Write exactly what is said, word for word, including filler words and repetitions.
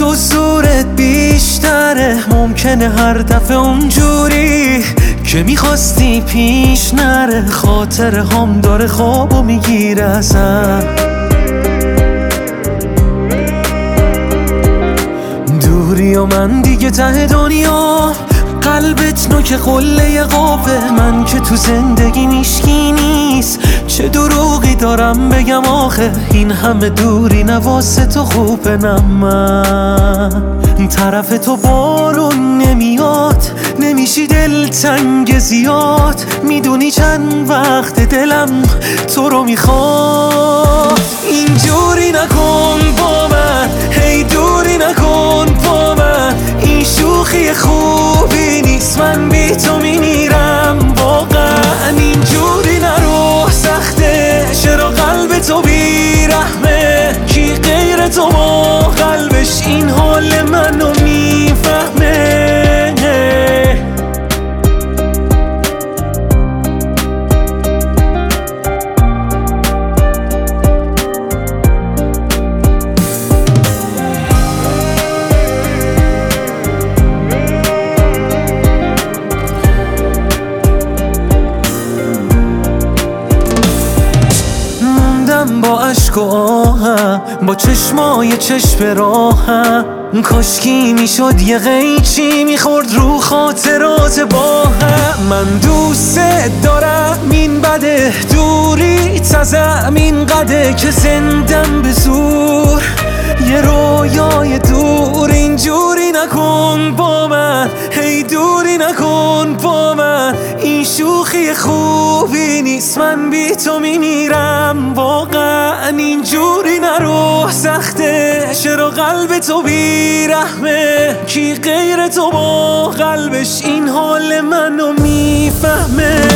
تو زورت بیشتره، ممکنه هر دفعه اونجوری که میخواستی پیش نره. خاطر هم داره خوابو میگیره ازم، دوری و من دیگه ته دنیا. قلبت نوک قله قابه، من که تو زندگی میشکی نیست. چه دروغی دارم بگم آخه، این همه دوری نواسه تو خوبه. نه من طرف تو بارون نمیاد، نمیشی دلتنگ زیاد. میدونی چند وقت دلم تو رو میخواد. اینجوری نکن با من، هی دوری نکن با من. این شوخی خوبی نیست، من بی تو میمیرم واقعا. اینجوری نرو، سخته چرا قلب تو بیرحمه. کی غیر تو با قلبش این حال منو میفهمه. با عشق و آهم، با چشمای چشم راهم. کاشکی میشد یه قیچی میخورد رو خاطرات با هم. من دوست دارم این بده، دوری تزم این قده که زندم به زور یه رویای دور. اینجوری نکن با من، هی دوری نکن با من. این شوخی خوبی نیست، من بی تو میمیرم واقعا. اینجوری نرو، سخته چرا قلب تو بیرحمه. کی غیر تو با قلبش این حال منو میفهمه.